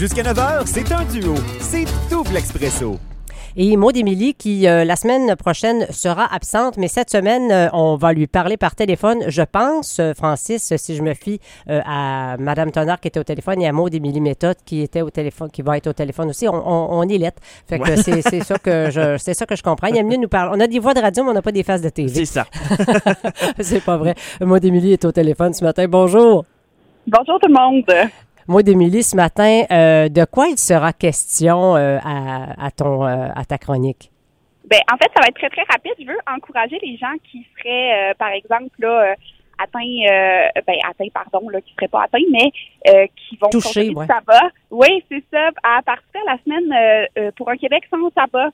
Jusqu'à 9h, c'est un duo. C'est Double Expresso. Et Maud Émilie qui, la semaine prochaine, sera absente, mais cette semaine, on va lui parler par téléphone. Je pense, Francis, si je me fie à Mme Tonard qui était au téléphone et à Maud Émilie Méthode qui était au téléphone, qui va être au téléphone aussi, on est lettres. Fait que c'est ça que je comprends. Il y a mieux nous parler. On a des voix de radio, mais on n'a pas des faces de TV. C'est ça. C'est pas vrai. Maud Émilie est au téléphone ce matin. Bonjour. Bonjour tout le monde. Maud Émilie, ce matin, de quoi il sera question à ta chronique? Ben, en fait, ça va être très, très rapide. Je veux encourager les gens qui seraient, par exemple, là, qui seraient pas atteints, mais qui vont toucher, du tabac. Oui, c'est ça. À participer à la semaine pour un Québec sans tabac.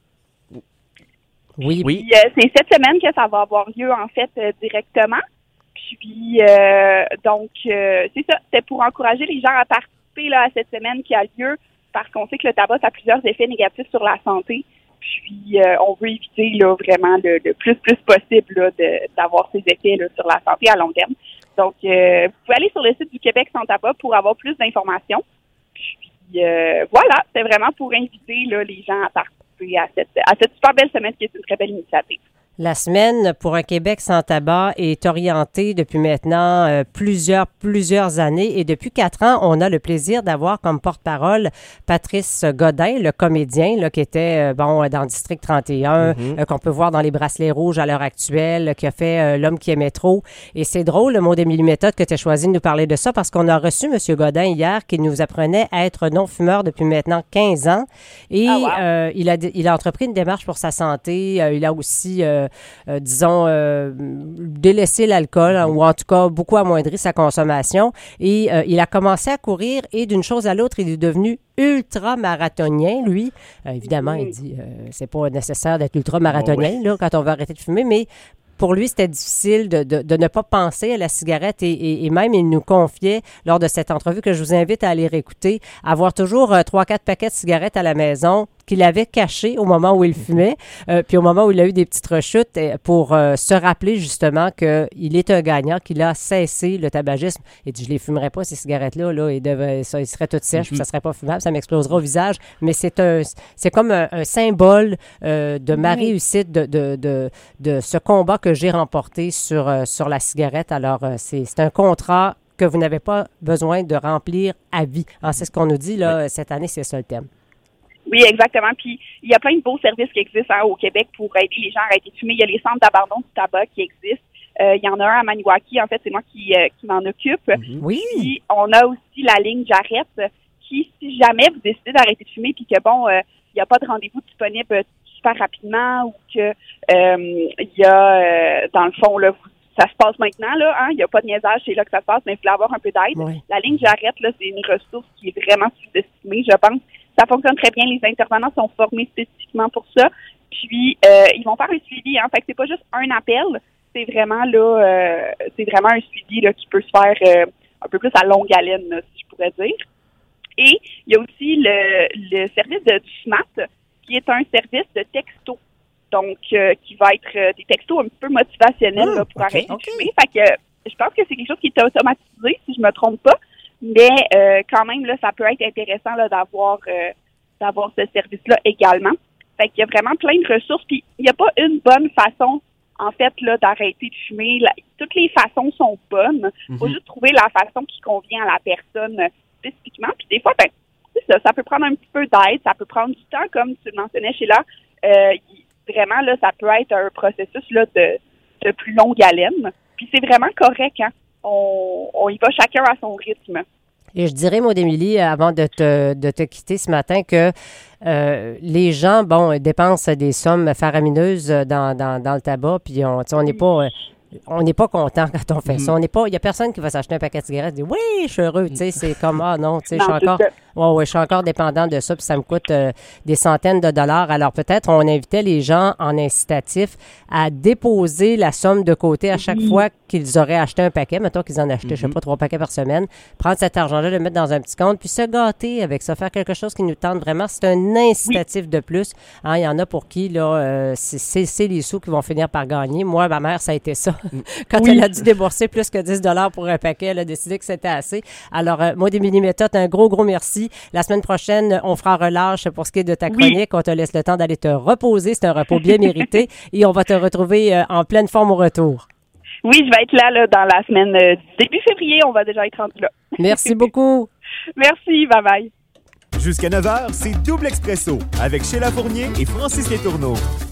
Oui. Puis, c'est cette semaine que ça va avoir lieu, en fait, directement. Puis, c'est ça. C'était pour encourager les gens à participer là, à cette semaine qui a lieu parce qu'on sait que le tabac a plusieurs effets négatifs sur la santé. Puis, on veut éviter là, vraiment le plus possible là, d'avoir ces effets là, sur la santé à long terme. Donc, vous pouvez aller sur le site du Québec sans tabac pour avoir plus d'informations. Puis, voilà, c'est vraiment pour inviter là, les gens à participer à cette super belle semaine qui est une très belle initiative. La semaine pour un Québec sans tabac est orientée depuis maintenant plusieurs années et depuis 4 ans, on a le plaisir d'avoir comme porte-parole Patrice Godin, le comédien là, qui était dans le District 31, qu'on peut voir dans les Bracelets rouges à l'heure actuelle, qui a fait L'homme qui aimait trop. Et c'est drôle, le Maud Émilie Méthode, que tu as choisi de nous parler de ça parce qu'on a reçu M. Godin hier qui nous apprenait à être non-fumeur depuis maintenant 15 ans. Et il a entrepris une démarche pour sa santé. Il a aussi... délaissé l'alcool ou en tout cas beaucoup amoindri sa consommation et il a commencé à courir et d'une chose à l'autre, il est devenu ultra-marathonien, lui. Évidemment, il dit c'est pas nécessaire d'être ultra-marathonien là, quand on veut arrêter de fumer, mais pour lui, c'était difficile de ne pas penser à la cigarette et même il nous confiait lors de cette entrevue que je vous invite à aller réécouter, avoir toujours 3-4 paquets de cigarettes à la maison qu'il avait cachés au moment où il fumait, puis au moment où il a eu des petites rechutes pour se rappeler justement qu'il est un gagnant, qu'il a cessé le tabagisme. Il dit, je les fumerais pas, ces cigarettes-là, là, ils seraient toutes sèches, puis ça serait pas fumable, ça m'explosera au visage. Mais c'est comme un symbole de ma réussite, de ce combat que j'ai remporté sur la cigarette. Alors, c'est un contrat que vous n'avez pas besoin de remplir à vie. Alors, c'est ce qu'on nous dit, là, cette année, c'est ça le thème. Oui, exactement. Puis, il y a plein de beaux services qui existent au Québec pour aider les gens à arrêter de fumer. Il y a les centres d'abandon du tabac qui existent. Il y en a un à Maniwaki. En fait, c'est moi qui m'en occupe. Oui. Puis, on a aussi la ligne J'arrête qui, si jamais vous décidez d'arrêter de fumer puis que, il n'y a pas de rendez-vous disponible super rapidement ou que il y a, dans le fond, là, ça se passe maintenant, là, hein? Il n'y a pas de niaisage, c'est là que ça se passe, mais il faut avoir un peu d'aide. Oui. La ligne J'arrête, là, c'est une ressource qui est vraiment sous-estimée, je pense. Ça fonctionne très bien. Les intervenants sont formés spécifiquement pour ça. Puis, ils vont faire un suivi. Fait que c'est pas juste un appel. C'est vraiment là, un suivi là, qui peut se faire un peu plus à longue haleine, là, si je pourrais dire. Et il y a aussi le service du SMAT, qui est un service de texto. Donc, qui va être des textos un peu motivationnels là, pour arrêter de fumer. Fait que je pense que c'est quelque chose qui est automatisé, si je me trompe pas. Mais quand même, là, ça peut être intéressant là, d'avoir ce service-là également. Fait qu'il y a vraiment plein de ressources. Puis il n'y a pas une bonne façon, en fait, là, d'arrêter de fumer. Toutes les façons sont bonnes. Il faut juste trouver la façon qui convient à la personne spécifiquement. Puis des fois, c'est ça peut prendre un petit peu d'aide, ça peut prendre du temps, comme tu le mentionnais, Sheila. Vraiment, là, ça peut être un processus là, de plus longue haleine. Puis c'est vraiment correct, hein. On y va chacun à son rythme. Et je dirais, Maud Émilie, avant de te quitter ce matin, que les gens, dépensent des sommes faramineuses dans le tabac, puis on n'est pas... On n'est pas content quand on fait ça. Il y a personne qui va s'acheter un paquet de cigarettes et dire oui, je suis heureux. Tu sais, c'est comme non, tu sais, je suis encore dépendant de ça, puis ça me coûte des centaines de dollars. Alors peut-être on invitait les gens en incitatif à déposer la somme de côté à chaque fois qu'ils auraient acheté un paquet. Mettons qu'ils en achetaient, je sais pas, 3 paquets par semaine. Prendre cet argent-là, le mettre dans un petit compte, puis se gâter avec ça, faire quelque chose qui nous tente vraiment. C'est un incitatif de plus. Hein, il y en a pour qui là, c'est les sous qui vont finir par gagner. Moi, ma mère, ça a été ça. Quand elle a dû débourser plus que 10 $ pour un paquet, elle a décidé que c'était assez. Alors, Maud Émilie Méthode, un gros merci. suivi. La semaine prochaine, on fera relâche pour ce qui est de ta chronique. On te laisse le temps d'aller te reposer. C'est un repos bien mérité et on va te retrouver en pleine forme au retour. Oui, je vais être là dans la semaine début février. On va déjà être rendu là. Merci beaucoup. Merci. Bye-bye. Jusqu'à 9h, c'est Double Expresso avec Sheila Fournier et Francis Letourneau.